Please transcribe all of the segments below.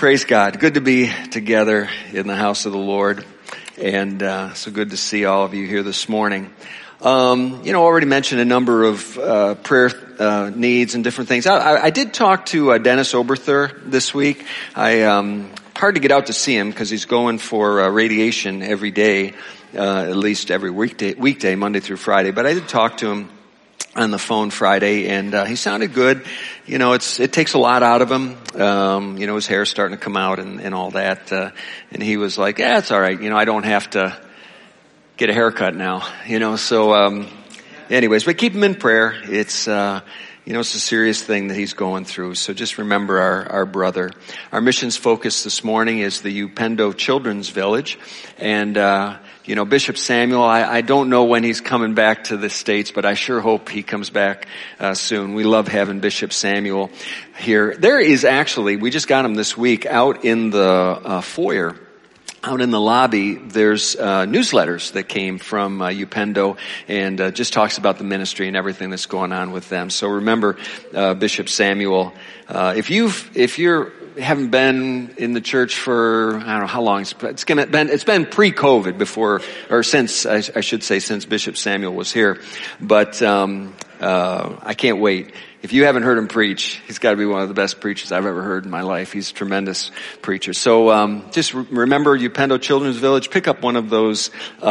Praise God. Good to be together in the house of the Lord. And so good to see all of you here this morning. Already mentioned a number of prayer needs and different things. I did talk to Dennis Oberthur this week. Hard to get out to see him because he's going for radiation every day, at least every weekday, Monday through Friday. But I did talk to him on the phone Friday, and he sounded good. You know, it takes a lot out of him. His hair's starting to come out and all that. And he was like, yeah, it's all right. I don't have to get a haircut now. Anyways, but keep him in prayer. It's a serious thing that he's going through. So just remember our brother. Our missions focus this morning is the Upendo Children's Village. And, Bishop Samuel, I don't know when he's coming back to the States, but I sure hope he comes back soon. We love having Bishop Samuel here. There is actually, we just got him this week out in the foyer. Out in the lobby, there's newsletters that came from Upendo and just talks about the ministry and everything that's going on with them. So remember Bishop Samuel. If you haven't been in the church for I don't know how long, it's been pre-COVID since Bishop Samuel was here. But I can't wait. If you haven't heard him preach, he's got to be one of the best preachers I've ever heard in my life. He's a tremendous preacher. So just remember Upendo Children's Village. Pick up one of those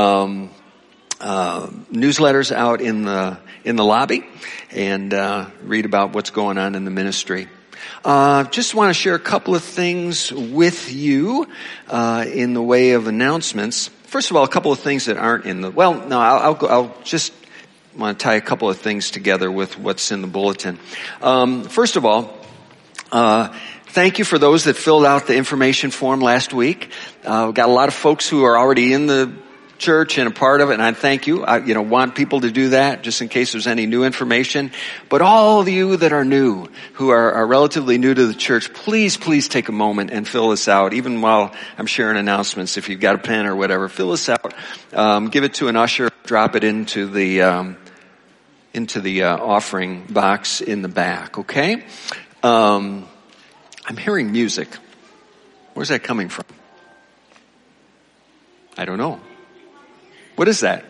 newsletters out in the lobby and read about what's going on in the ministry. Just want to share a couple of things with you in the way of announcements. First of all, a couple of things that aren't in the. Well, no, I'll just want to tie a couple of things together with what's in the bulletin. First of all, thank you for those that filled out the information form last week. We've got a lot of folks who are already in the church and a part of it, and I thank you. I want people to do that just in case there's any new information. But all of you that are new, who are relatively new to the church, please take a moment and fill this out. Even while I'm sharing announcements, if you've got a pen or whatever, fill this out. Give it to an usher. Drop it into the offering box in the back. Okay. I'm hearing music. Where's that coming from? I don't know. What is that?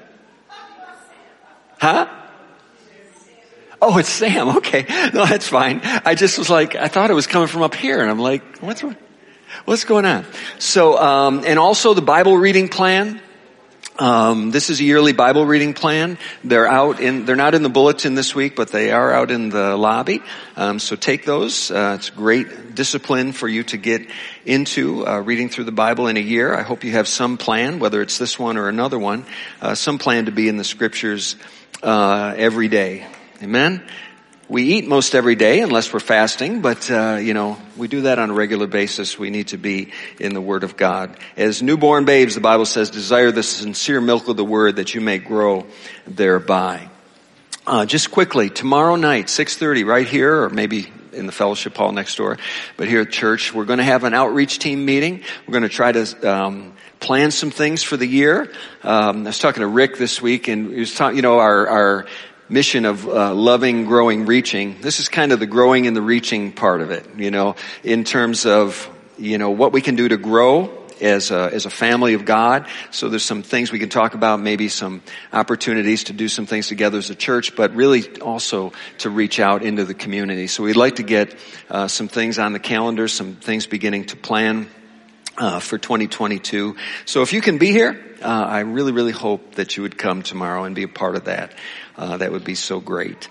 Huh? Oh, it's Sam. Okay. No, that's fine. I just was like, I thought it was coming from up here. And I'm like, what's going on? So, and also the Bible reading plan. This is a yearly Bible reading plan. They're not in the bulletin this week, but they are out in the lobby. So take those. It's great discipline for you to get into, reading through the Bible in a year. I hope you have some plan, whether it's this one or another one, some plan to be in the scriptures, every day. Amen. We eat most every day unless we're fasting, but, we do that on a regular basis. We need to be in the Word of God. As newborn babes, the Bible says, desire the sincere milk of the Word that you may grow thereby. Just quickly, tomorrow night, 6:30, right here, or maybe in the fellowship hall next door, but here at church, we're going to have an outreach team meeting. We're going to try to, plan some things for the year. I was talking to Rick this week, and he was talking, our mission of loving, growing, reaching. This is kind of the growing and the reaching part of it, in terms of, what we can do to grow as a family of God. So there's some things we can talk about, maybe some opportunities to do some things together as a church, but really also to reach out into the community. So we'd like to get some things on the calendar, some things beginning to plan for 2022. So if you can be here, I really, really hope that you would come tomorrow and be a part of that. That would be so great.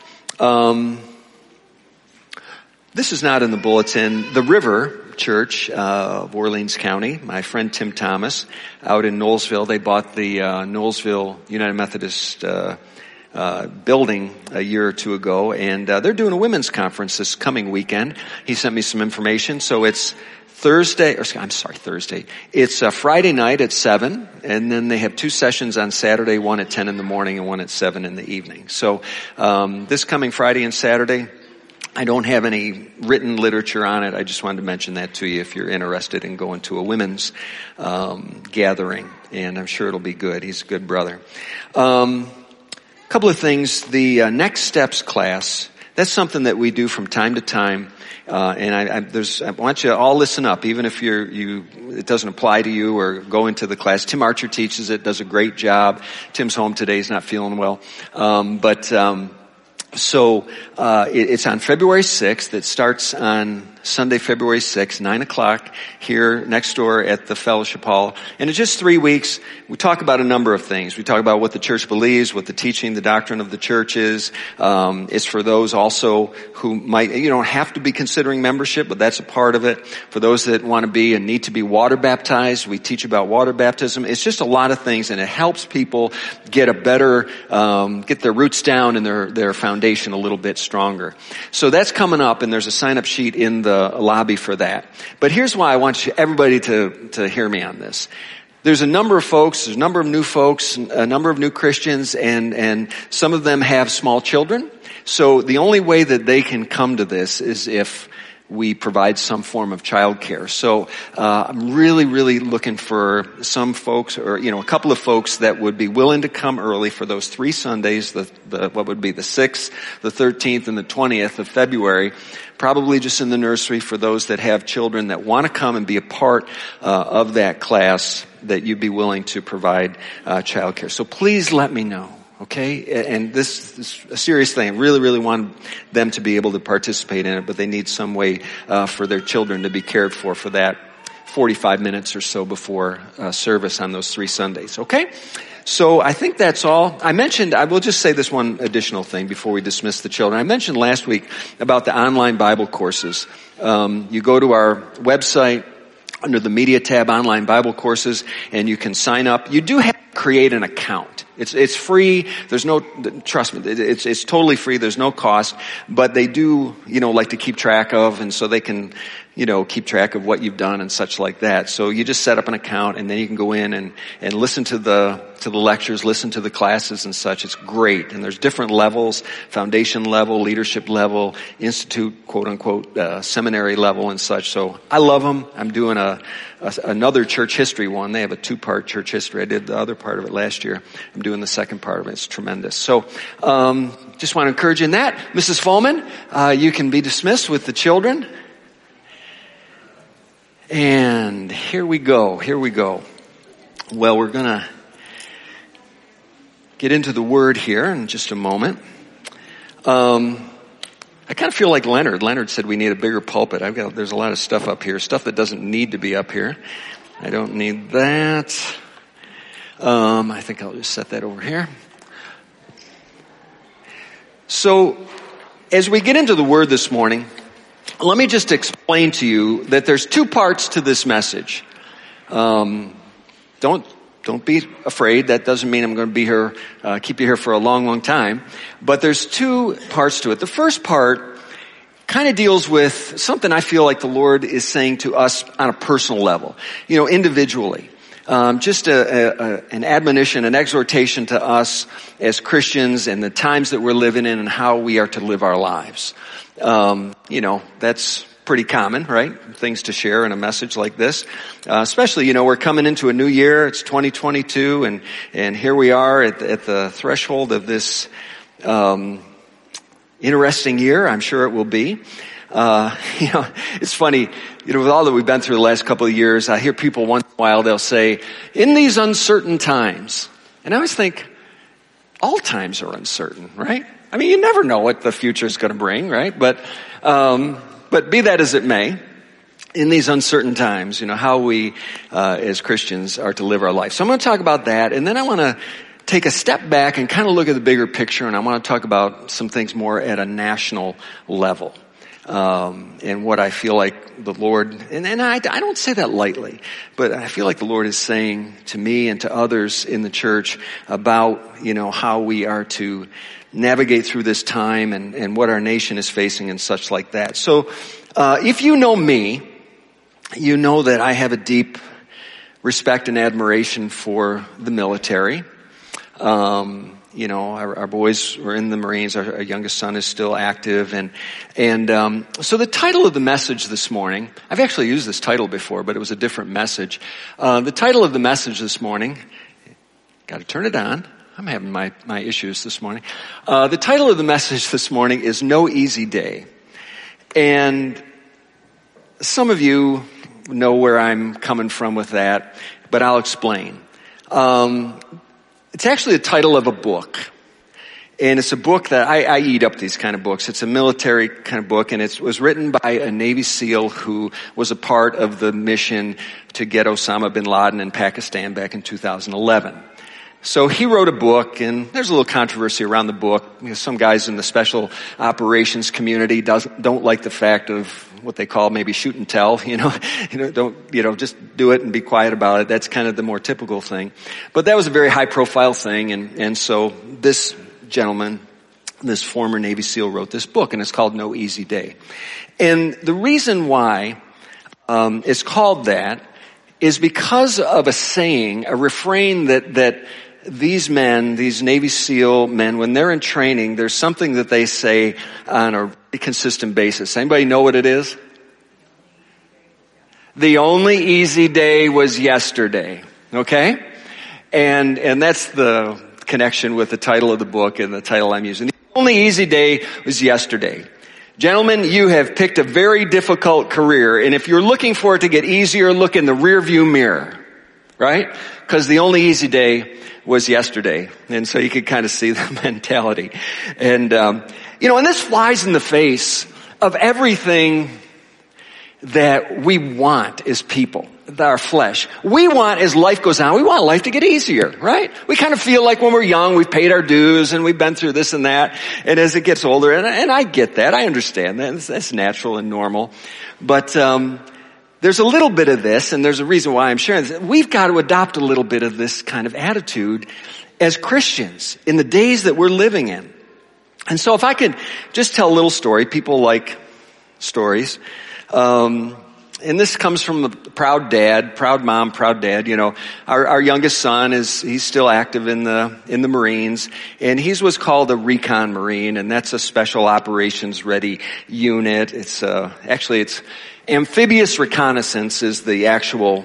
This is not in the bulletin. The River Church of Orleans County, my friend Tim Thomas, out in Knowlesville, they bought the Knowlesville United Methodist building a year or two ago, and they're doing a women's conference this coming weekend. He sent me some information, so it's Thursday. It's Friday night at 7, and then they have 2 sessions on Saturday, one at 10 in the morning and one at 7 in the evening. So, this coming Friday and Saturday, I don't have any written literature on it. I just wanted to mention that to you if you're interested in going to a women's, gathering, and I'm sure it'll be good. He's a good brother. Couple of things. The Next Steps class, That's something that we do from time to time. And I want you to all listen up, even if it doesn't apply to you or go into the class. Tim Archer teaches it, does a great job. Tim's home today, he's not feeling well. So it's on February 6th. It starts on Sunday, February 6th, 9 o'clock here next door at the Fellowship Hall. And it's just 3 weeks. We talk about a number of things. We talk about what the church believes, what the teaching, the doctrine of the church is. It's for those also who you don't have to be considering membership, but that's a part of it. For those that want to be and need to be water baptized, we teach about water baptism. It's just a lot of things, and it helps people get a better, get their roots down and their foundation a little bit stronger. So that's coming up, and there's a sign-up sheet in the lobby for that. But here's why I want everybody to hear me on this. There's a number of folks, there's a number of new folks, a number of new Christians, and some of them have small children. So the only way that they can come to this is if we provide some form of childcare. So I'm really, really looking for some folks, or a couple of folks that would be willing to come early for those 3 Sundays, what would be the 6th, the 13th, and the 20th of February. Probably just in the nursery for those that have children that want to come and be a part of that class, that you'd be willing to provide childcare. So please let me know. Okay, and this is a serious thing. I really, really want them to be able to participate in it, but they need some way for their children to be cared for that 45 minutes or so before service on those 3 Sundays. Okay, so I think that's all. I will just say this one additional thing before we dismiss the children. I mentioned last week about the online Bible courses. You go to our website under the Media tab, Online Bible Courses, and you can sign up. You do have to create an account. It's free. There's no, trust me, it's totally free. There's no cost, but they do, like to keep track of, and so they can, keep track of what you've done and such like that. So you just set up an account, and then you can go in and listen to the lectures, listen to the classes and such. It's great. And there's different levels: foundation level, leadership level, institute, quote unquote, seminary level and such. So I love them. I'm doing another church history one. They have a 2-part church history. I did the other part of it last year. I'm doing the second part of it. It's tremendous. So, just want to encourage you in that. Mrs. Fulman, you can be dismissed with the children. And here we go. Well, we're gonna get into the Word here in just a moment. I kind of feel like Leonard. Leonard said we need a bigger pulpit. There's a lot of stuff up here, stuff that doesn't need to be up here. I don't need that. I think I'll just set that over here. So, as we get into the Word this morning, let me just explain to you that there's 2 parts to this message. Don't be afraid. That doesn't mean I'm going to be here, keep you here for a long, long time. But there's 2 parts to it. The first part kind of deals with something I feel like the Lord is saying to us on a personal level, individually. Just an admonition, an exhortation to us as Christians and the times that we're living in and how we are to live our lives. That's pretty common, right? Things to share in a message like this. Especially, we're coming into a new year. It's 2022 and here we are at the threshold of this, interesting year. I'm sure it will be. It's funny, with all that we've been through the last couple of years, I hear people once in a while, they'll say, in these uncertain times. And I always think, all times are uncertain, right? I mean, you never know what the future is going to bring, right? But be that as it may, in these uncertain times, how we, as Christians are to live our life. So I'm going to talk about that, and then I want to take a step back and kind of look at the bigger picture, and I want to talk about some things more at a national level. And what I feel like the Lord, and I don't say that lightly, but I feel like the Lord is saying to me and to others in the church about, how we are to navigate through this time and what our nation is facing and such like that. So, if you know me, you know that I have a deep respect and admiration for the military. Our boys were in the Marines. Our youngest son is still active. So the title of the message this morning, I've actually used this title before, but it was a different message. The title of the message this morning, got to turn it on. I'm having my issues this morning. The title of the message this morning is No Easy Day. And some of you know where I'm coming from with that, but I'll explain. It's actually the title of a book. And it's a book that I eat up these kind of books. It's a military kind of book, and it was written by a Navy SEAL who was a part of the mission to get Osama bin Laden in Pakistan back in 2011. So he wrote a book, and there's a little controversy around the book. You know, some guys in the special operations community don't like the fact of what they call maybe shoot and tell, just do it and be quiet about it. That's kind of the more typical thing. But that was a very high profile thing, and so this gentleman, this former Navy SEAL, wrote this book, and it's called No Easy Day. And the reason why it's called that is because of a saying, a refrain that these men, these Navy SEAL men, when they're in training, there's something that they say on a consistent basis. Anybody know what it is? The only easy day was yesterday. Okay? And that's the connection with the title of the book and the title I'm using. The only easy day was yesterday. Gentlemen, you have picked a very difficult career, and if you're looking for it to get easier, look in the rearview mirror, right? Because the only easy day was yesterday. And so you could kind of see the mentality. And, and this flies in the face of everything that we want as people, our flesh. We want, as life goes on, we want life to get easier, right? We kind of feel like when we're young, we've paid our dues and we've been through this and that. And as it gets older, and I get that, I understand that, that's natural and normal. But there's a little bit of this, and there's a reason why I'm sharing this. We've got to adopt a little bit of this kind of attitude as Christians in the days that we're living in. And so if I could just tell a little story, people like stories. And this comes from a proud mom, proud dad. You know, our youngest son he's still active in the Marines, and he's what's called a recon Marine, and that's a special operations ready unit. It's amphibious reconnaissance is the actual,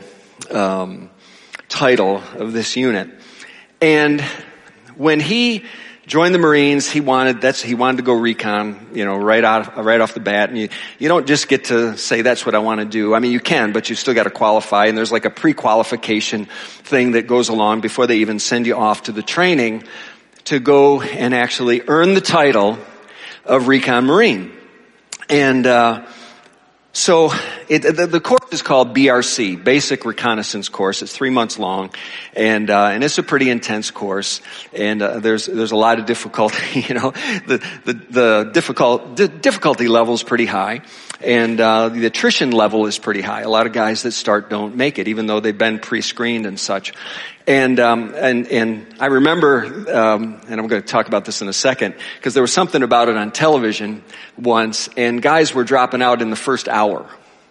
title of this unit. And when he joined the Marines, he wanted to go recon, right off the bat. And you don't just get to say that's what I want to do. I mean, you can, but you still got to qualify. And there's like a pre-qualification thing that goes along before they even send you off to the training to go and actually earn the title of Recon Marine. And, so the course is called BRC, Basic Reconnaissance Course. It's 3 months long, and it's a pretty intense course. And there's a lot of difficulty. The difficulty level is pretty high, and the attrition level is pretty high. A lot of guys that start don't make it, even though they've been pre-screened and such. And I remember, and I'm going to talk about this in a second, because there was something about it on television once, and guys were dropping out in the first hour.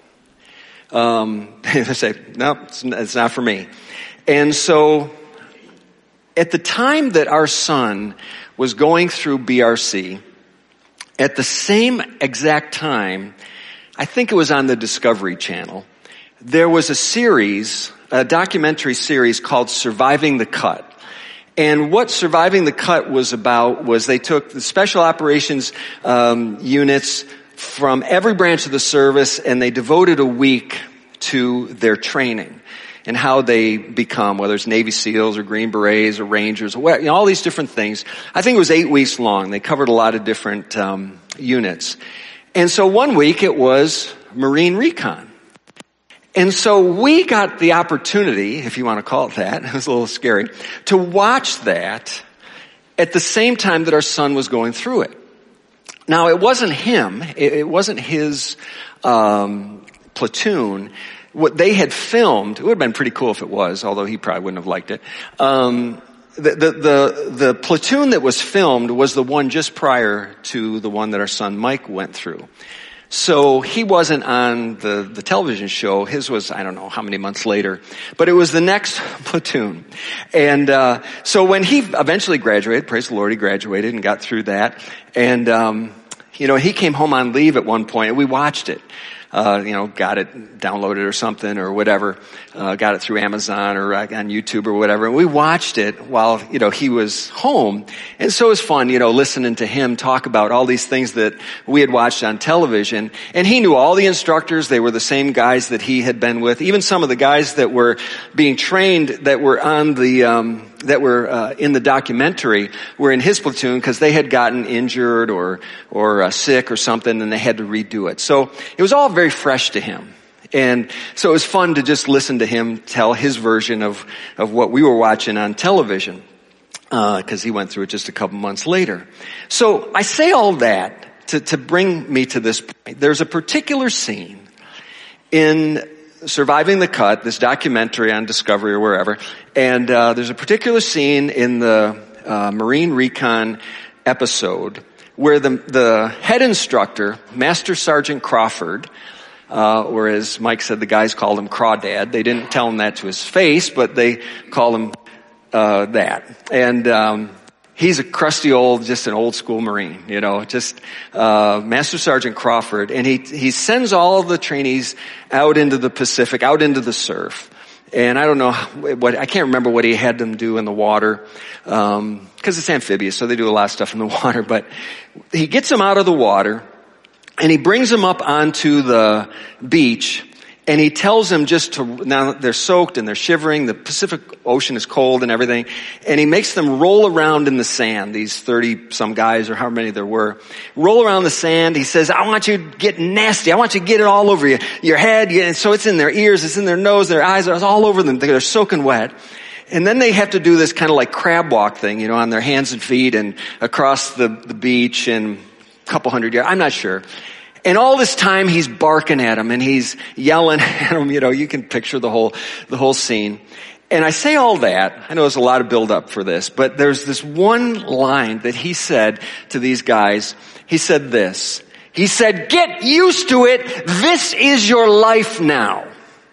They say, no, it's not for me. And so, at the time that our son was going through BRC, at the same exact time, I think it was on the Discovery Channel, there was a documentary series called Surviving the Cut. And what Surviving the Cut was about was they took the special operations units from every branch of the service, and they devoted a week to their training and how they become, whether it's Navy SEALs or Green Berets or Rangers, or all these different things. I think it was 8 weeks long. They covered a lot of different units. And so one week it was Marine Recon. And so we got the opportunity, if you want to call it that, it was a little scary, to watch that at the same time that our son was going through it. Now, it wasn't him. It wasn't his platoon. What they had filmed, it would have been pretty cool if it was, although he probably wouldn't have liked it. The platoon that was filmed was the one just prior to the one that our son Mike went through. So he wasn't on the television show. His was, I don't know how many months later, but it was the next platoon. And so when he eventually graduated, praise the Lord, he graduated and got through that. And he came home on leave at one point, and we watched it. got it downloaded or something or whatever, got it through Amazon or on YouTube or whatever. And we watched it while, he was home. And so it was fun, listening to him talk about all these things that we had watched on television. And he knew all the instructors. They were the same guys that he had been with. Even some of the guys that were being trained that were on the, in the documentary were in his platoon because they had gotten injured or sick or something, and they had to redo it. So it was all very fresh to him. And so it was fun to just listen to him tell his version of what we were watching on television, because he went through it just a couple months later. So I say all that to bring me to this point. There's a particular scene in Surviving the Cut, this documentary on Discovery or wherever, and there's a particular scene in the Marine Recon episode where the head instructor, Master Sergeant Crawford, or as Mike said, the guys called him Crawdad. They didn't tell him that to his face, but they call him that. And he's a crusty just an old school Marine, Master Sergeant Crawford. And he sends all of the trainees out into the Pacific, out into the surf. And I don't know I can't remember what he had them do in the water, because it's amphibious, so they do a lot of stuff in the water. But he gets them out of the water, and he brings them up onto the beach, and he tells them now they're soaked and they're shivering, the Pacific Ocean is cold and everything, and he makes them roll around in the sand, these 30-some guys or however many there were, roll around the sand. He says, I want you to get nasty. I want you to get it all over your head. And so it's in their ears, it's in their nose, their eyes, it's all over them. They're soaking wet. And then they have to do this kind of like crab walk thing, on their hands and feet and across the beach and a couple hundred yards. I'm not sure. And all this time he's barking at him and he's yelling at him, you can picture the whole scene. And I say all that, I know there's a lot of build up for this, but there's this one line that he said to these guys. He said this. He said, get used to it. This is your life now.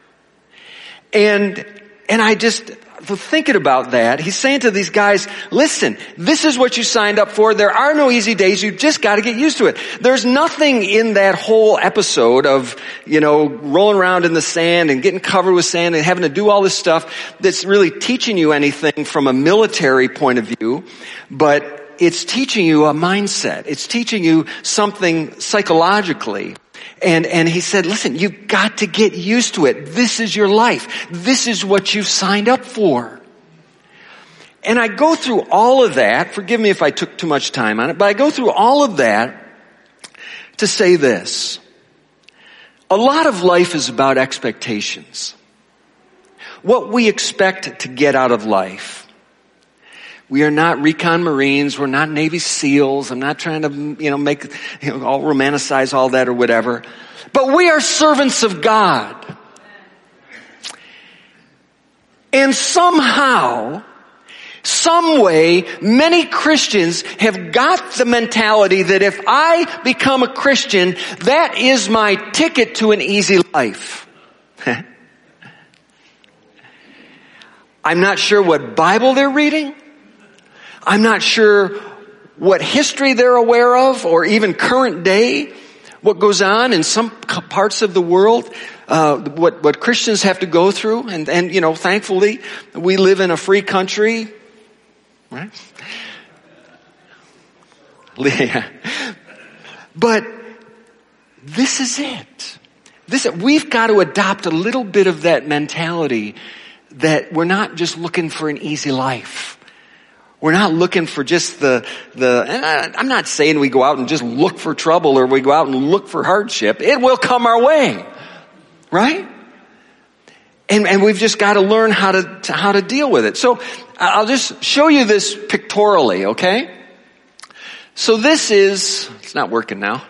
And I just, thinking about that, he's saying to these guys, listen, this is what you signed up for. There are no easy days. You just got to get used to it. There's nothing in that whole episode of, rolling around in the sand and getting covered with sand and having to do all this stuff that's really teaching you anything from a military point of view, but it's teaching you a mindset. It's teaching you something psychologically. And he said, listen, you've got to get used to it. This is your life. This is what you've signed up for. And I go through all of that. Forgive me if I took too much time on it, but I go through all of that to say this. A lot of life is about expectations. What we expect to get out of life. We are not recon Marines. We're not Navy SEALs. I'm not trying to, make, all romanticize all that or whatever. But we are servants of God. And somehow, some way, many Christians have got the mentality that if I become a Christian, that is my ticket to an easy life. I'm not sure what Bible they're reading. I'm not sure what history they're aware of or even current day, what goes on in some parts of the world, what Christians have to go through. And thankfully, we live in a free country, right? Yeah. But this is it. We've got to adopt a little bit of that mentality that we're not just looking for an easy life. We're not looking for just and I'm not saying we go out and just look for trouble or we go out and look for hardship. It will come our way. Right? And we've just got to learn how to deal with it. So I'll just show you this pictorially, okay? So it's not working now.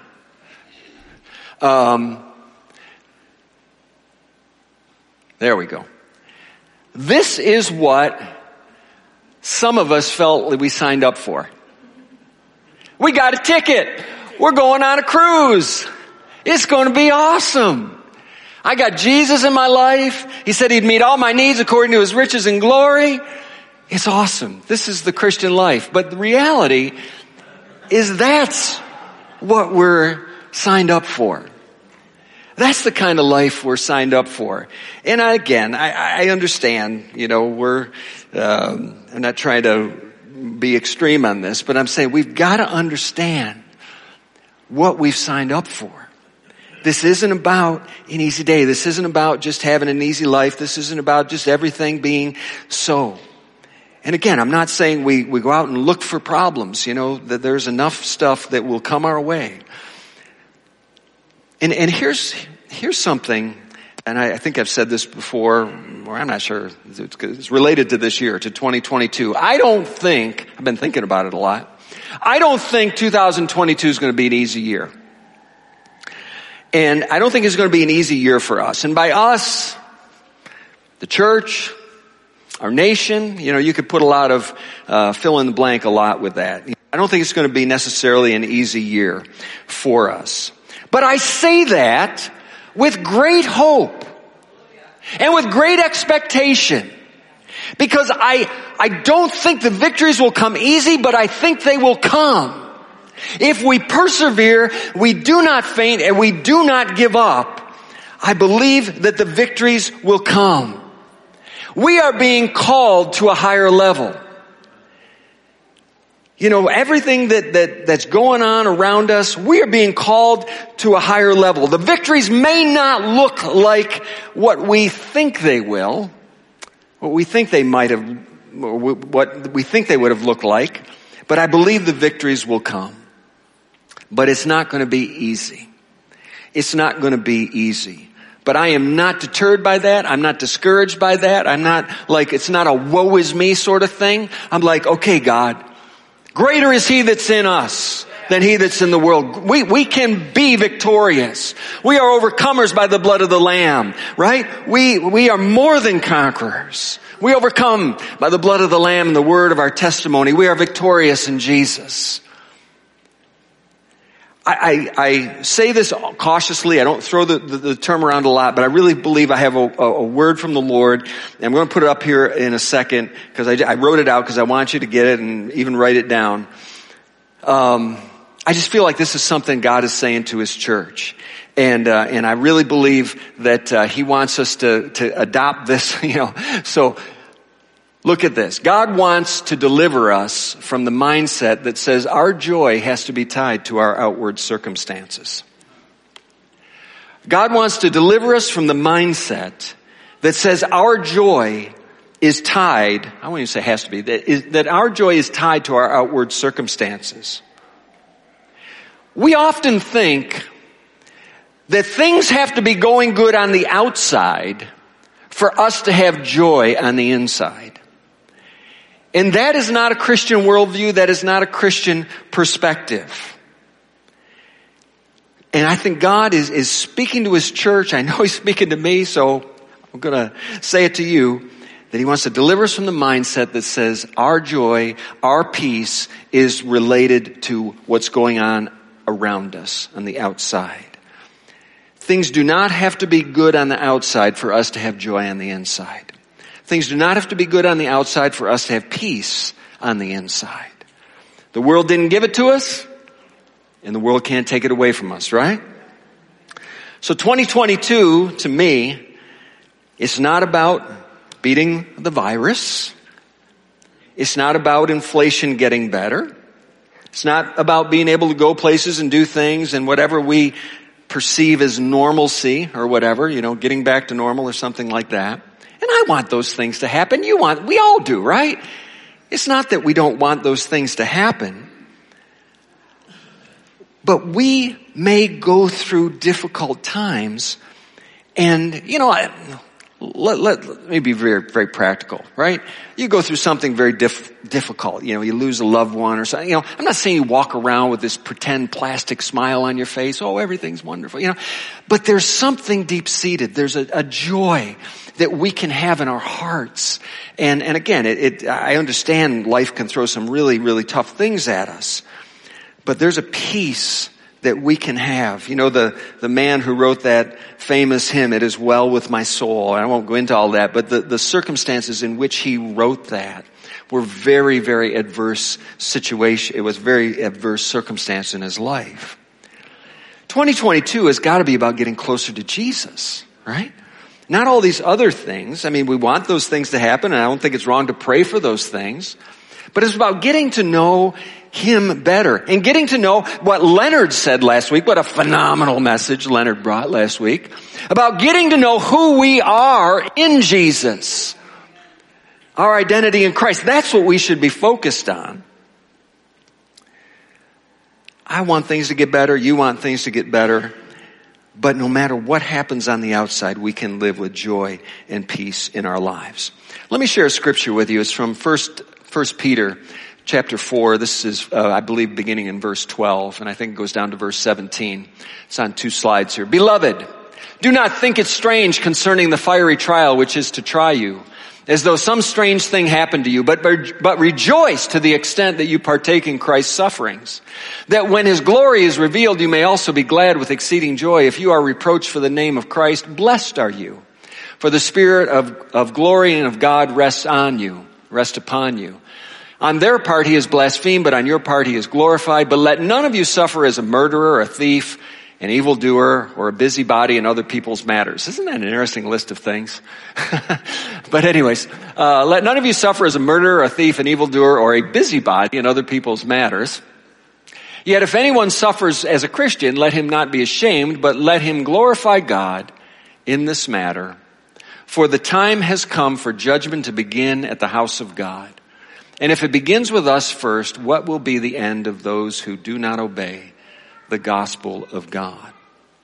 There we go. This is what some of us felt that we signed up for. We got a ticket. We're going on a cruise. It's going to be awesome. I got Jesus in my life. He said he'd meet all my needs according to his riches and glory. It's awesome. This is the Christian life. But the reality is that's what we're signed up for. That's the kind of life we're signed up for. And I understand, I'm not trying to be extreme on this, but I'm saying we've got to understand what we've signed up for. This isn't about an easy day. This isn't about just having an easy life. This isn't about just everything being so. And again, I'm not saying we go out and look for problems, that there's enough stuff that will come our way. And here's something, and I think I've said this before, or I'm not sure, it's related to this year, to 2022. I've been thinking about it a lot. I don't think 2022 is going to be an easy year. And I don't think it's going to be an easy year for us. And by us, the church, our nation, you could put a lot of fill in the blank a lot with that. I don't think it's going to be necessarily an easy year for us. But I say that with great hope and with great expectation. Because I don't think the victories will come easy, but I think they will come. If we persevere, we do not faint, and we do not give up, I believe that the victories will come. We are being called to a higher level. Everything that's going on around us, we are being called to a higher level. The victories may not look like what we think they will, what we think they might have, or what we think they would have looked like, but I believe the victories will come. But it's not going to be easy. It's not going to be easy. But I am not deterred by that. I'm not discouraged by that. I'm not it's not a woe is me sort of thing. I'm like, okay, God, greater is He that's in us than he that's in the world. We can be victorious. We are overcomers by the blood of the Lamb, right? We are more than conquerors. We overcome by the blood of the Lamb and the word of our testimony. We are victorious in Jesus. I say this cautiously. I don't throw the term around a lot, but I really believe I have a word from the Lord. And I'm going to put it up here in a second because I wrote it out because I want you to get it and even write it down. I just feel like this is something God is saying to His church. And I really believe that He wants us to adopt this, So look at this. God wants to deliver us from the mindset that says our joy has to be tied to our outward circumstances. God wants to deliver us from the mindset that says our joy is tied, I won't even say has to be, that our joy is tied to our outward circumstances. We often think that things have to be going good on the outside for us to have joy on the inside. And that is not a Christian worldview. That is not a Christian perspective. And I think God is speaking to His church. I know He's speaking to me, so I'm going to say it to you, that He wants to deliver us from the mindset that says our joy, our peace is related to what's going on around us on the outside. Things do not have to be good on the outside for us to have joy on the inside. Things do not have to be good on the outside for us to have peace on the inside. The world didn't give it to us, and the world can't take it away from us, right? So 2022, to me, it's not about beating the virus. It's not about inflation getting better. It's not about being able to go places and do things and whatever we perceive as normalcy or whatever, getting back to normal or something like that. And I want those things to happen. We all do, right? It's not that we don't want those things to happen. But we may go through difficult times. And, let me be very, very practical, right? You go through something very difficult. You lose a loved one or something. I'm not saying you walk around with this pretend plastic smile on your face. Oh, everything's wonderful. But there's something deep-seated. There's a joy that we can have in our hearts. And again, I understand life can throw some really, really tough things at us. But there's a peace that we can have. The man who wrote that famous hymn, "It Is Well With My Soul." I won't go into all that, but the circumstances in which he wrote that were very, very adverse situation. It was very adverse circumstance in his life. 2022 has got to be about getting closer to Jesus, right? Not all these other things. I mean, we want those things to happen, and I don't think it's wrong to pray for those things. But it's about getting to know Him better and getting to know what Leonard said last week. What a phenomenal message Leonard brought last week. About getting to know who we are in Jesus. Our identity in Christ. That's what we should be focused on. I want things to get better. You want things to get better. But no matter what happens on the outside, we can live with joy and peace in our lives. Let me share a scripture with you. It's from First Peter chapter 4. This is, I believe, beginning in verse 12, and I think it goes down to verse 17. It's on 2 slides here. Beloved, do not think it strange concerning the fiery trial which is to try you, as though some strange thing happened to you, but rejoice to the extent that you partake in Christ's sufferings, that when His glory is revealed, you may also be glad with exceeding joy. If you are reproached for the name of Christ, blessed are you, for the Spirit of glory and of God rests upon you. On their part He is blasphemed, but on your part He is glorified. But let none of you suffer as a murderer, a thief, an evildoer, or a busybody in other people's matters. Isn't that an interesting list of things? But anyways, let none of you suffer as a murderer, a thief, an evildoer, or a busybody in other people's matters. Yet if anyone suffers as a Christian, let him not be ashamed, but let him glorify God in this matter. For the time has come for judgment to begin at the house of God. And if it begins with us first, what will be the end of those who do not obey the gospel of God?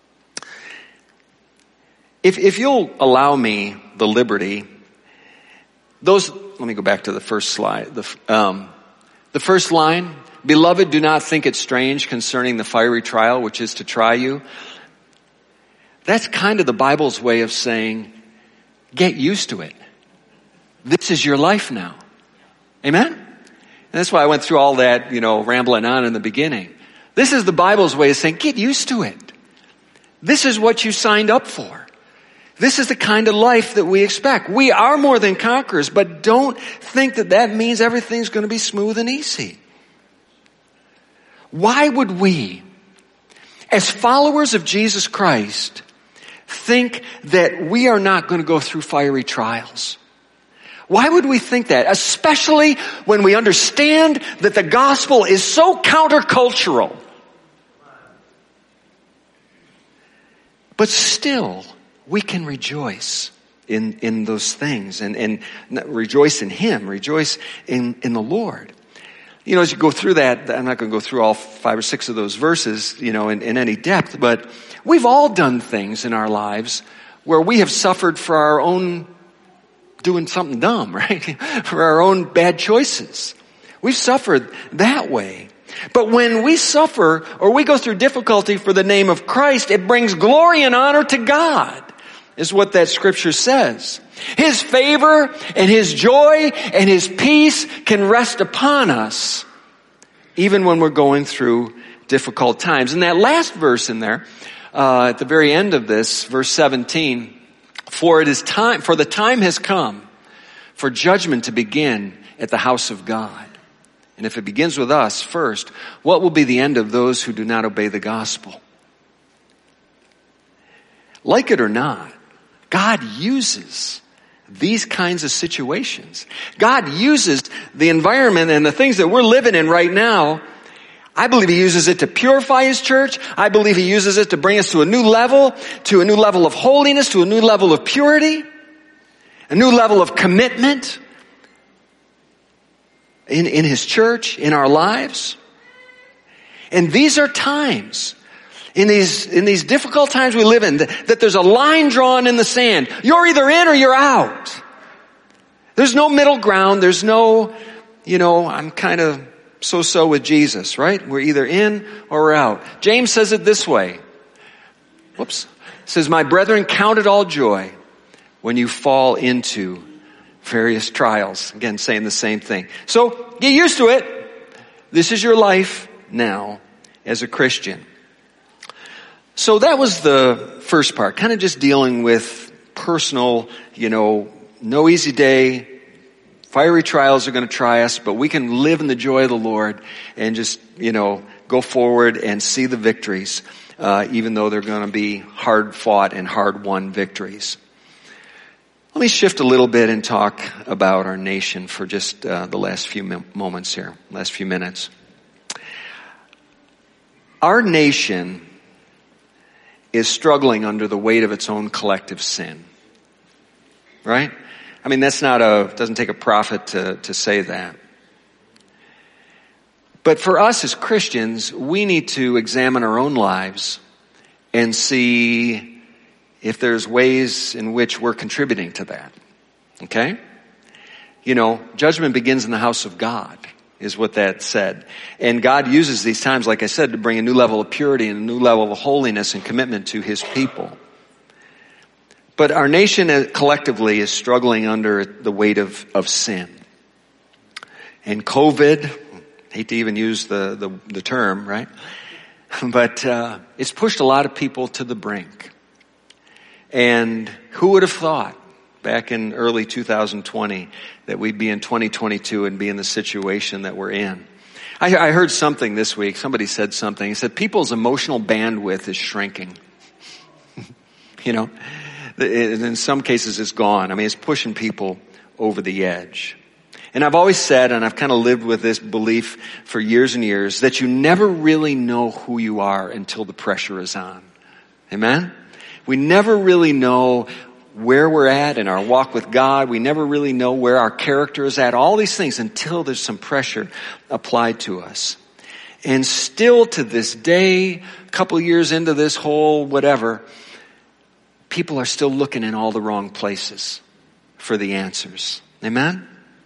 If you'll allow me the liberty, let me go back to the first slide. The first line, beloved, do not think it strange concerning the fiery trial which is to try you. That's kind of the Bible's way of saying, get used to it. This is your life now. Amen? And that's why I went through all that, rambling on in the beginning. This is the Bible's way of saying, get used to it. This is what you signed up for. This is the kind of life that we expect. We are more than conquerors, but don't think that means everything's going to be smooth and easy. Why would we, as followers of Jesus Christ, think that we are not going to go through fiery trials? Why would we think that? Especially when we understand that the gospel is so countercultural. But still, we can rejoice in those things and rejoice in Him, rejoice in the Lord. As you go through that, I'm not going to go through all 5 or 6 of those verses, in any depth, but we've all done things in our lives where we have suffered for our own doing something dumb, right? For our own bad choices. We've suffered that way. But when we suffer or we go through difficulty for the name of Christ, it brings glory and honor to God, is what that scripture says. His favor and His joy and His peace can rest upon us even when we're going through difficult times. And that last verse in there, at the very end of this, verse 17, for the time has come for judgment to begin at the house of God. And if it begins with us first, what will be the end of those who do not obey the gospel? Like it or not, God uses these kinds of situations. God uses the environment and the things that we're living in right now. I believe He uses it to purify His church. I believe He uses it to bring us to a new level of holiness, to a new level of purity, a new level of commitment in His church, in our lives. And these are times, in these difficult times we live in, that there's a line drawn in the sand. You're either in or you're out. There's no middle ground. There's no, I'm kind of so with Jesus, right? We're either in or we're out. James says it this way. Says, my brethren, count it all joy when you fall into various trials. Again, saying the same thing. So get used to it. This is your life now as a Christian. So that was the first part, kind of just dealing with personal, no easy day. Fiery trials are going to try us, but we can live in the joy of the Lord and just, go forward and see the victories even though they're going to be hard fought and hard won victories. Let me shift a little bit and talk about our nation for just the last few moments here, last few minutes. Our nation is struggling under the weight of its own collective sin. Right? I mean, doesn't take a prophet to say that. But for us as Christians, we need to examine our own lives and see if there's ways in which we're contributing to that. Okay? You know, judgment begins in the house of God, is what that said. And God uses these times, like I said, to bring a new level of purity and a new level of holiness and commitment to His people. But our nation collectively is struggling under the weight of sin. And COVID, hate to even use the term, right? But it's pushed a lot of people to the brink. And who would have thought back in early 2020 that we'd be in 2022 and be in the situation that we're in? I heard something this week. Somebody said something. He said people's emotional bandwidth is shrinking. You know? In some cases it's gone. I mean, it's pushing people over the edge. And I've always said, and I've kind of lived with this belief for years and years, that you never really know who you are until the pressure is on. Amen? We never really know where we're at in our walk with God. We never really know where our character is at. All these things until there's some pressure applied to us. And still to this day, a couple years into this whole whatever, people are still looking in all the wrong places for the answers. Amen?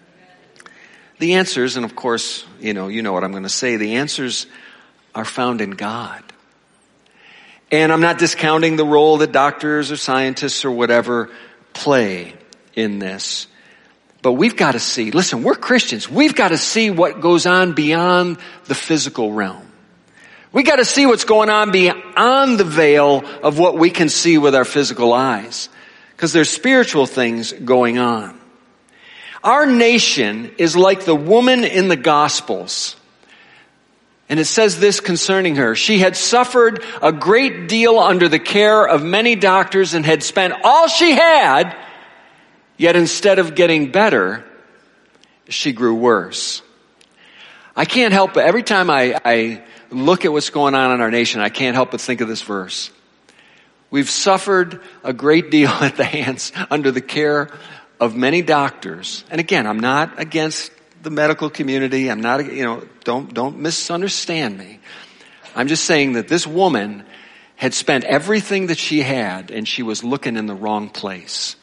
The answers, and of course, you know what I'm going to say, the answers are found in God. And I'm not discounting the role that doctors or scientists or whatever play in this. But we've got to see, listen, we're Christians. We've got to see what goes on beyond the physical realm. We got to see what's going on beyond the veil of what we can see with our physical eyes. Because there's spiritual things going on. Our nation is like the woman in the Gospels. And it says this concerning her. She had suffered a great deal under the care of many doctors and had spent all she had, yet instead of getting better, she grew worse. I can't help but every time I look at what's going on in our nation, I can't help but think of this verse. We've suffered a great deal at the hands under the care of many doctors. And again, I'm not against the medical community. I'm not, don't misunderstand me. I'm just saying that this woman had spent everything that she had and she was looking in the wrong place.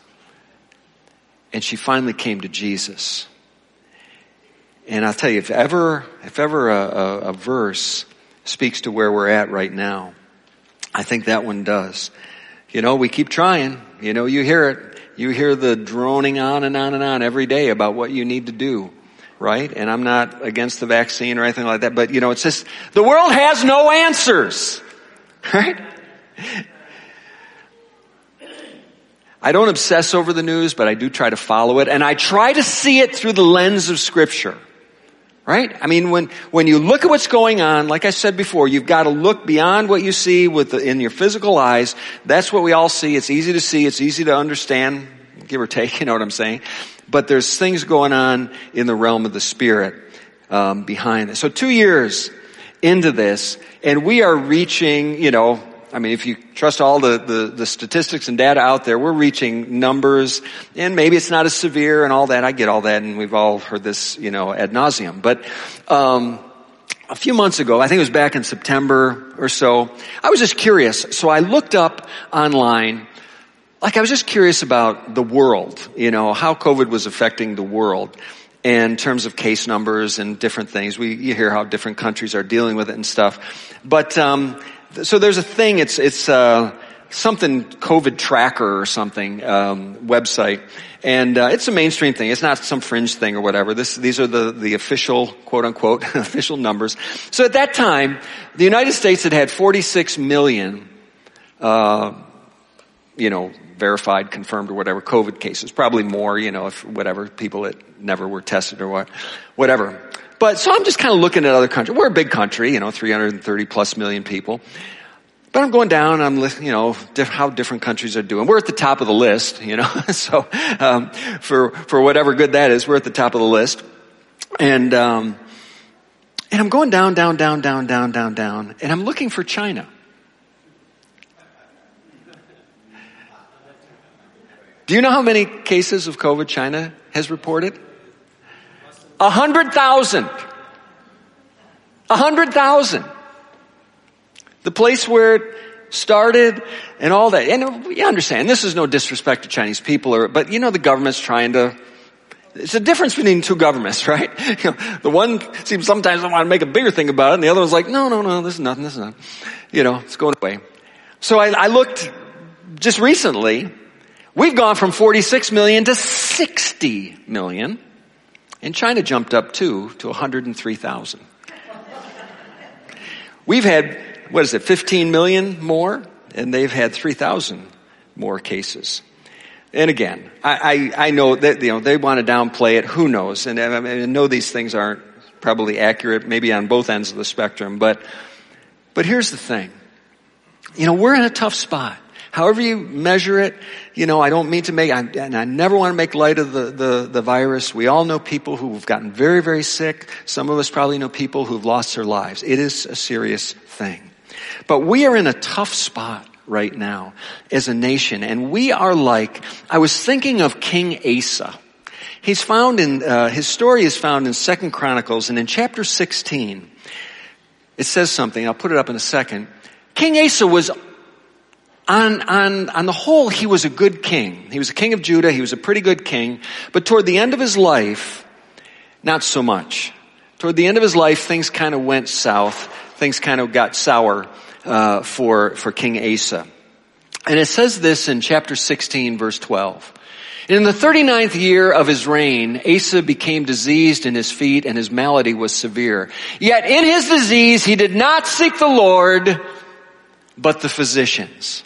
And she finally came to Jesus. And I'll tell you, if ever a verse speaks to where we're at right now, I think that one does. We keep trying. You hear it. You hear the droning on and on and on every day about what you need to do, right? And I'm not against the vaccine or anything like that, but it's just, the world has no answers, right? I don't obsess over the news, but I do try to follow it, and I try to see it through the lens of Scripture. Right? I mean, when you look at what's going on, like I said before, you've got to look beyond what you see in your physical eyes. That's what we all see. It's easy to see. It's easy to understand, give or take, you know what I'm saying? But there's things going on in the realm of the Spirit behind it. So 2 years into this, and we are reaching, if you trust all the statistics and data out there, we're reaching numbers, and maybe it's not as severe and all that. I get all that, and we've all heard this, ad nauseum. But a few months ago, I think it was back in September or so, I was just curious. So I looked up online, I was just curious about the world, how COVID was affecting the world in terms of case numbers and different things. You hear how different countries are dealing with it and stuff. But so there's a thing, it's something COVID tracker or something, website. And it's a mainstream thing. It's not some fringe thing or whatever. These are the official, quote unquote, official numbers. So at that time, the United States had 46 million, verified, confirmed or whatever, COVID cases. Probably more, if whatever, people that never were tested or whatever. But so I'm just kind of looking at other countries. We're a big country, 330 plus million people. But But I'm going down, I'm listening, how different countries are doing. We're at the top of the list, so, for whatever good that is, we're at the top of the list. And I'm going down, and I'm looking for China. Do you know how many cases of COVID China has reported? 100,000. 100,000. The place where it started and all that. And you understand, this is no disrespect to Chinese people, but the government's trying to, it's a difference between two governments, right? The one seems sometimes they want to make a bigger thing about it, and the other one's like, no, this is nothing, it's going away. So I looked just recently. We've gone from 46 million to 60 million. And China jumped up to 103,000. We've had, 15 million more? And they've had 3,000 more cases. And again, I know that, they want to downplay it. Who knows? And I know these things aren't probably accurate, maybe on both ends of the spectrum. But here's the thing. We're in a tough spot. However you measure it, I don't mean to and I never want to make light of the virus. We all know people who've gotten very, very sick. Some of us probably know people who've lost their lives. It is a serious thing. But we are in a tough spot right now as a nation. And we are I was thinking of King Asa. He's found his story is found in 2 Chronicles, and in chapter 16, it says something. I'll put it up in a second. King Asa was on the whole, he was a good king. He was a king of Judah. He was a pretty good king. But toward the end of his life, not so much. Toward the end of his life, things kind of went south. Things kind of got sour for King Asa. And it says this in chapter 16, verse 12. In the 39th year of his reign, Asa became diseased in his feet, and his malady was severe. Yet in his disease, he did not seek the Lord, but the physicians.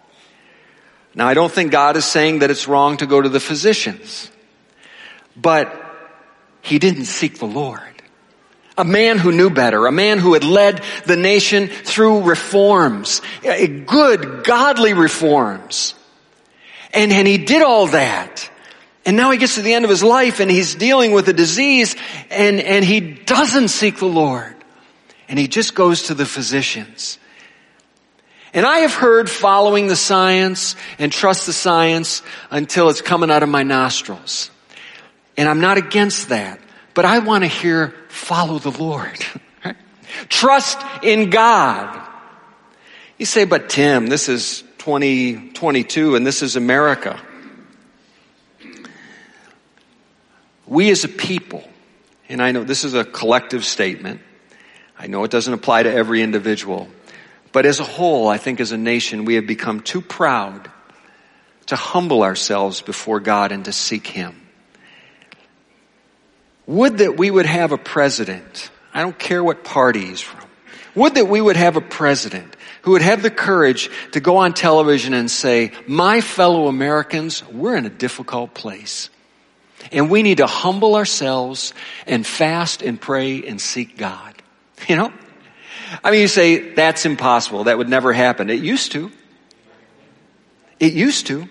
Now, I don't think God is saying that it's wrong to go to the physicians, but he didn't seek the Lord. A man who knew better, a man who had led the nation through reforms, good, godly reforms. And he did all that. And now he gets to the end of his life and he's dealing with a disease and he doesn't seek the Lord. And he just goes to the physicians. And I have heard following the science and trust the science until it's coming out of my nostrils. And I'm not against that. But I want to hear follow the Lord. Trust in God. You say, but Tim, this is 2022 and this is America. We as a people, and I know this is a collective statement. I know it doesn't apply to every individual. But as a whole, I think as a nation, we have become too proud to humble ourselves before God and to seek Him. Would that we would have a president, I don't care what party he's from, would that we would have a president who would have the courage to go on television and say, my fellow Americans, we're in a difficult place. And we need to humble ourselves and fast and pray and seek God. You say, that's impossible. That would never happen. It used to. It used to.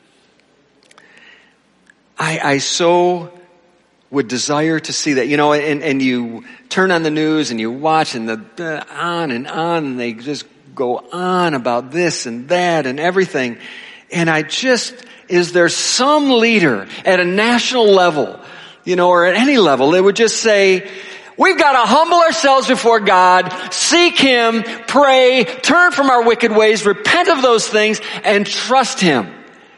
I so would desire to see that, and you turn on the news and you watch and on and they just go on about this and that and everything. And is there some leader at a national level, or at any level that would just say, we've got to humble ourselves before God, seek Him, pray, turn from our wicked ways, repent of those things, and trust Him.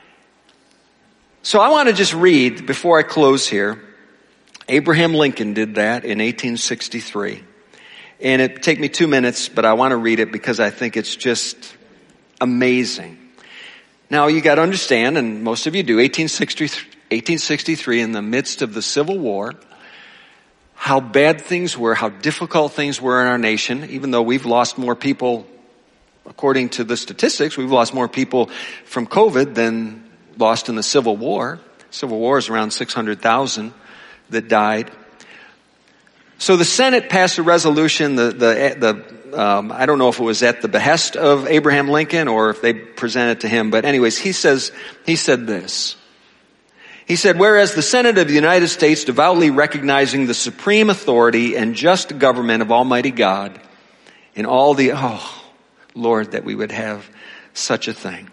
So I want to just read, before I close here, Abraham Lincoln did that in 1863. And it'd take me 2 minutes, but I want to read it because I think it's just amazing. Now you got to understand, and most of you do, 1863 in the midst of the Civil War, how bad things were, how difficult things were in our nation, even though we've lost more people, according to the statistics, we've lost more people from COVID than lost in the Civil War. Civil War is around 600,000 that died. So the Senate passed a resolution, the I don't know if it was at the behest of Abraham Lincoln or if they presented to him, but anyways, he said this. He said, whereas the Senate of the United States devoutly recognizing the supreme authority and just government of Almighty God in all the, oh, Lord, that we would have such a thing.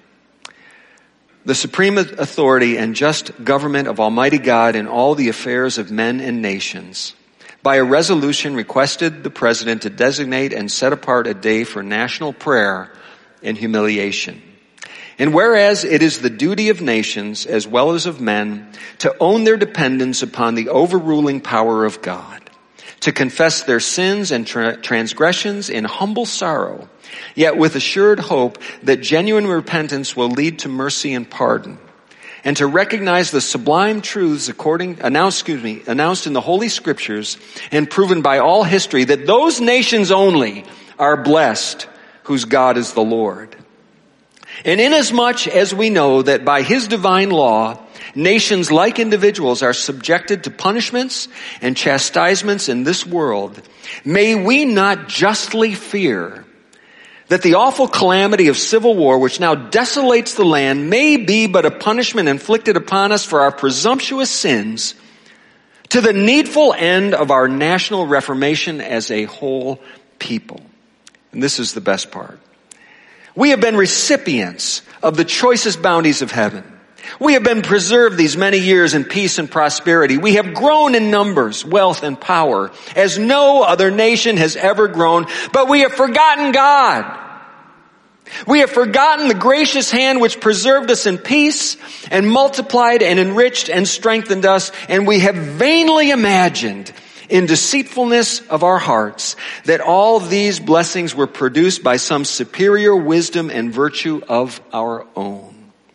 The supreme authority and just government of Almighty God in all the affairs of men and nations, by a resolution requested the President to designate and set apart a day for national prayer and humiliation. And whereas it is the duty of nations as well as of men to own their dependence upon the overruling power of God, to confess their sins and transgressions in humble sorrow, yet with assured hope that genuine repentance will lead to mercy and pardon, and to recognize the sublime truths announced in the Holy Scriptures and proven by all history that those nations only are blessed whose God is the Lord. And inasmuch as we know that by His divine law, nations like individuals are subjected to punishments and chastisements in this world, may we not justly fear that the awful calamity of civil war which now desolates the land may be but a punishment inflicted upon us for our presumptuous sins to the needful end of our national reformation as a whole people. And this is the best part. We have been recipients of the choicest bounties of heaven. We have been preserved these many years in peace and prosperity. We have grown in numbers, wealth, and power as no other nation has ever grown, but we have forgotten God. We have forgotten the gracious hand which preserved us in peace and multiplied and enriched and strengthened us, and we have vainly imagined in deceitfulness of our hearts that all these blessings were produced by some superior wisdom and virtue of our own.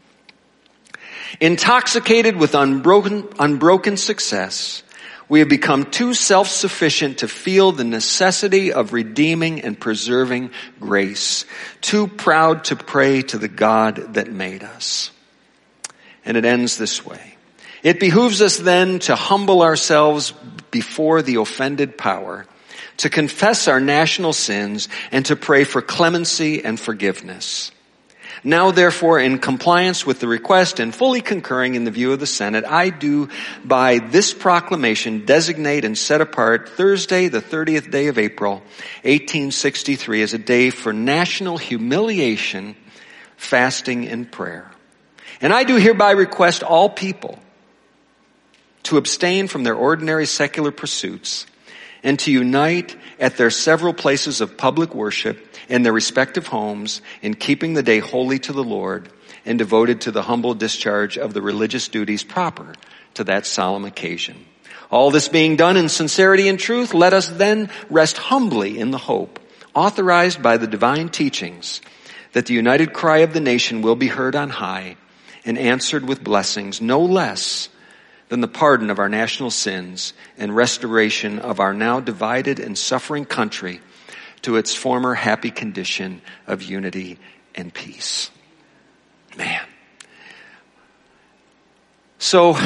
Intoxicated with unbroken success, we have become too self-sufficient to feel the necessity of redeeming and preserving grace, too proud to pray to the God that made us. And it ends this way. It behooves us then to humble ourselves before the offended power, to confess our national sins, and to pray for clemency and forgiveness. Now, therefore, in compliance with the request and fully concurring in the view of the Senate, I do by this proclamation designate and set apart Thursday, the 30th day of April, 1863, as a day for national humiliation, fasting, and prayer. And I do hereby request all people to abstain from their ordinary secular pursuits and to unite at their several places of public worship in their respective homes in keeping the day holy to the Lord and devoted to the humble discharge of the religious duties proper to that solemn occasion. All this being done in sincerity and truth, let us then rest humbly in the hope, authorized by the divine teachings, that the united cry of the nation will be heard on high and answered with blessings no less than the pardon of our national sins and restoration of our now divided and suffering country to its former happy condition of unity and peace. Man. So,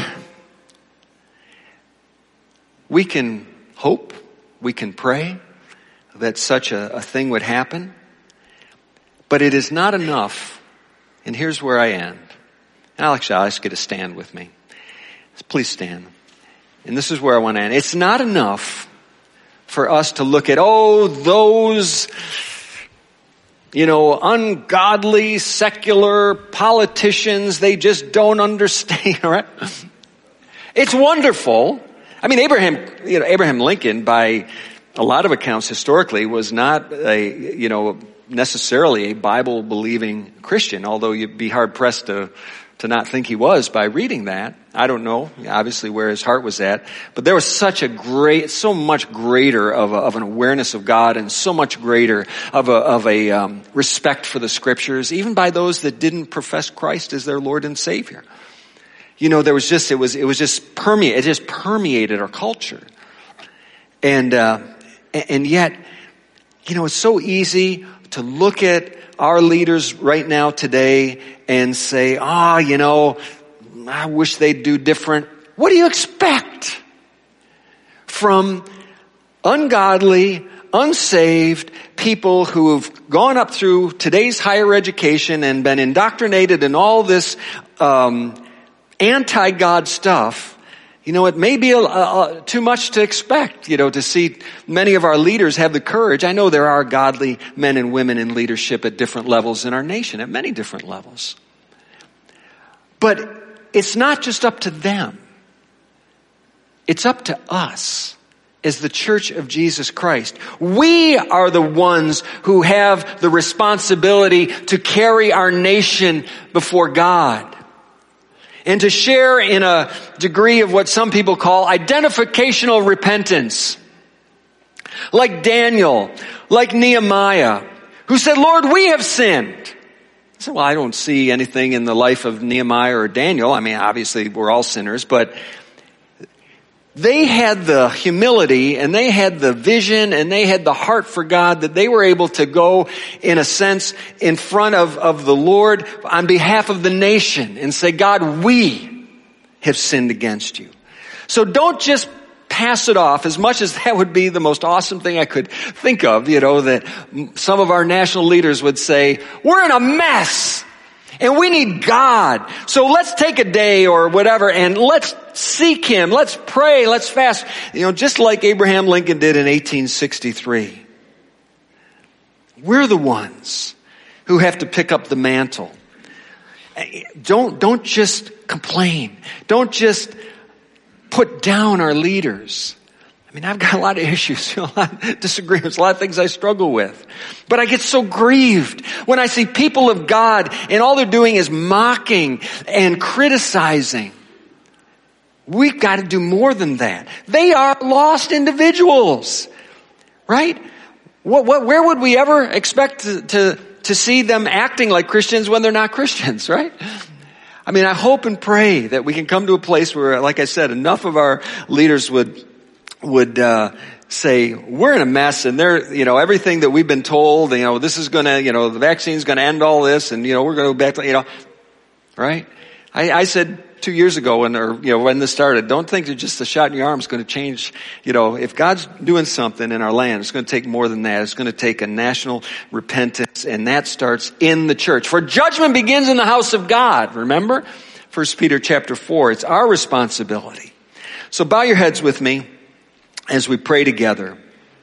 we can hope, we can pray that such a thing would happen, but it is not enough, and here's where I end. Alex, I'll ask you to stand with me. Please stand. And this is where I want to end. It's not enough for us to look at, those, ungodly, secular politicians, they just don't understand, right? It's wonderful. I mean, Abraham Lincoln, by a lot of accounts historically, was not necessarily a Bible-believing Christian, although you'd be hard-pressed to not think he was by reading that. I don't know, obviously, where his heart was at. But there was so much greater of an awareness of God, and so much greater of a respect for the Scriptures, even by those that didn't profess Christ as their Lord and Savior. There was just, it just permeated our culture. And yet, it's so easy to look at our leaders right now today and say, I wish they'd do different. What do you expect from ungodly, unsaved people who have gone up through today's higher education and been indoctrinated in all this anti-God stuff, it may be too much to expect, to see many of our leaders have the courage. I know there are godly men and women in leadership at different levels in our nation, at many different levels. But it's not just up to them. It's up to us as the Church of Jesus Christ. We are the ones who have the responsibility to carry our nation before God and to share in a degree of what some people call identificational repentance. Like Daniel, like Nehemiah, who said, Lord, we have sinned. I said, well, I don't see anything in the life of Nehemiah or Daniel. I mean, obviously we're all sinners, but they had the humility and they had the vision and they had the heart for God that they were able to go, in a sense, in front of the Lord on behalf of the nation and say, God, we have sinned against you. So don't just pass it off, as much as that would be the most awesome thing I could think of, that some of our national leaders would say, we're in a mess. And we need God. So let's take a day or whatever and let's seek Him. Let's pray. Let's fast. Just like Abraham Lincoln did in 1863. We're the ones who have to pick up the mantle. Don't just complain. Don't just put down our leaders. I mean, I've got a lot of issues, a lot of disagreements, a lot of things I struggle with. But I get so grieved when I see people of God and all they're doing is mocking and criticizing. We've got to do more than that. They are lost individuals, right? Where would we ever expect to see them acting like Christians when they're not Christians, right? I mean, I hope and pray that we can come to a place where, like I said, enough of our leaders would say, we're in a mess and they're, everything that we've been told, this is gonna, the vaccine's gonna end all this and, we're gonna go back to, right? I said 2 years ago when this started, don't think that just a shot in your arm is going to change, if God's doing something in our land, it's going to take more than that. It's going to take a national repentance, and that starts in the church. For judgment begins in the house of God, remember? 1 Peter chapter 4, it's our responsibility. So bow your heads with me as we pray together.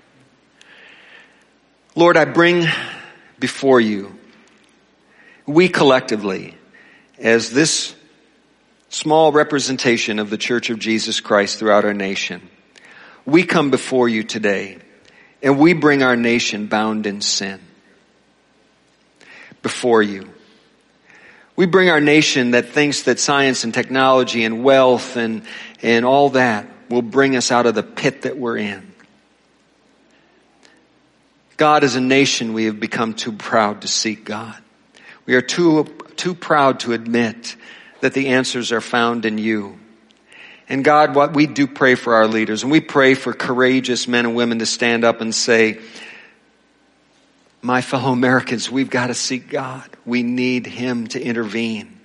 Lord, I bring before you, we collectively, as this small representation of the Church of Jesus Christ throughout our nation, we come before you today and we bring our nation bound in sin before you. We bring our nation that thinks that science and technology and wealth and all that will bring us out of the pit that we're in. God, as a nation, we have become too proud to seek God. We are too proud to admit that the answers are found in you. And God, what we do pray for our leaders, and we pray for courageous men and women to stand up and say, my fellow Americans, we've got to seek God. We need Him to intervene.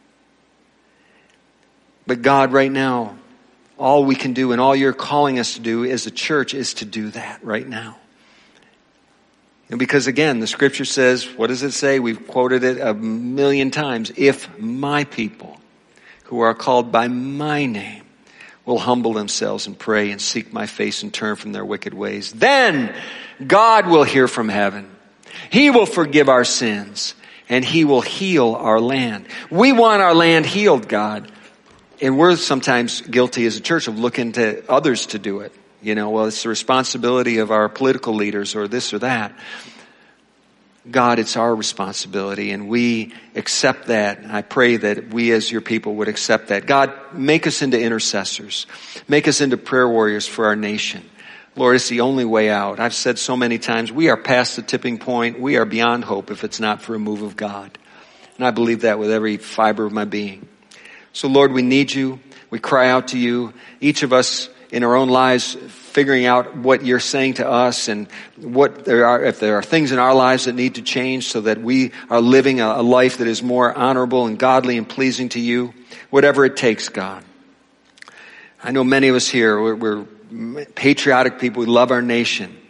But God, right now, all we can do and all you're calling us to do as a church is to do that right now. And because again, the scripture says, what does it say? We've quoted it a million times. If my people who are called by my name will humble themselves and pray and seek my face and turn from their wicked ways, then God will hear from heaven. He will forgive our sins and He will heal our land. We want our land healed, God. And we're sometimes guilty as a church of looking to others to do it. Well, it's the responsibility of our political leaders or this or that. God, it's our responsibility and we accept that. And I pray that we as your people would accept that. God, make us into intercessors. Make us into prayer warriors for our nation. Lord, it's the only way out. I've said so many times, we are past the tipping point. We are beyond hope if it's not for a move of God. And I believe that with every fiber of my being. So Lord, we need you. We cry out to you. Each of us in our own lives, figuring out what you're saying to us and if there are things in our lives that need to change so that we are living a life that is more honorable and godly and pleasing to you. Whatever it takes, God. I know many of us here, we're patriotic people. We love our nation.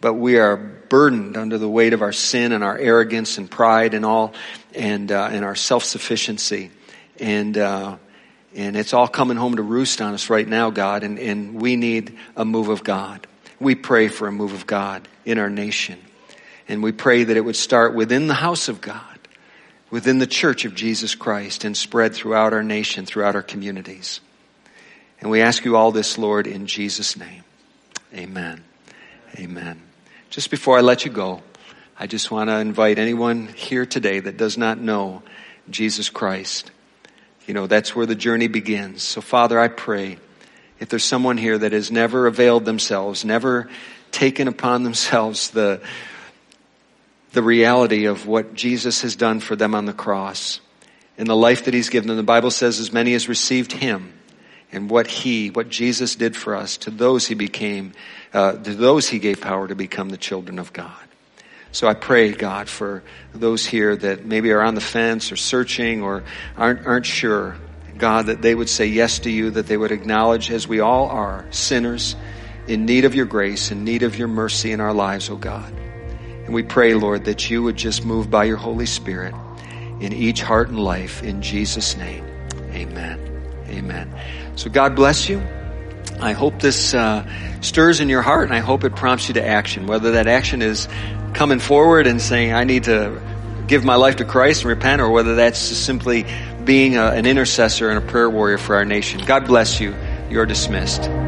but we are burdened under the weight of our sin and our arrogance and pride and all, and our self-sufficiency. And it's all coming home to roost on us right now, God, and we need a move of God. We pray for a move of God in our nation. And we pray that it would start within the house of God, within the church of Jesus Christ, and spread throughout our nation, throughout our communities. And we ask you all this, Lord, in Jesus' name. Amen. Amen. Just before I let you go, I just want to invite anyone here today that does not know Jesus Christ. You know, that's where the journey begins. So, Father, I pray if there's someone here that has never availed themselves, never taken upon themselves the reality of what Jesus has done for them on the cross and the life that he's given them. The Bible says as many as received him and what Jesus did for us, to those he gave power to become the children of God. So I pray, God, for those here that maybe are on the fence or searching or aren't sure, God, that they would say yes to you, that they would acknowledge, as we all are, sinners in need of your grace, in need of your mercy in our lives, oh God. And we pray, Lord, that you would just move by your Holy Spirit in each heart and life, in Jesus' name. Amen. Amen. So God bless you. I hope this stirs in your heart, and I hope it prompts you to action, whether that action is coming forward and saying, I need to give my life to Christ and repent, or whether that's just simply being an intercessor and a prayer warrior for our nation. God bless you. You're dismissed.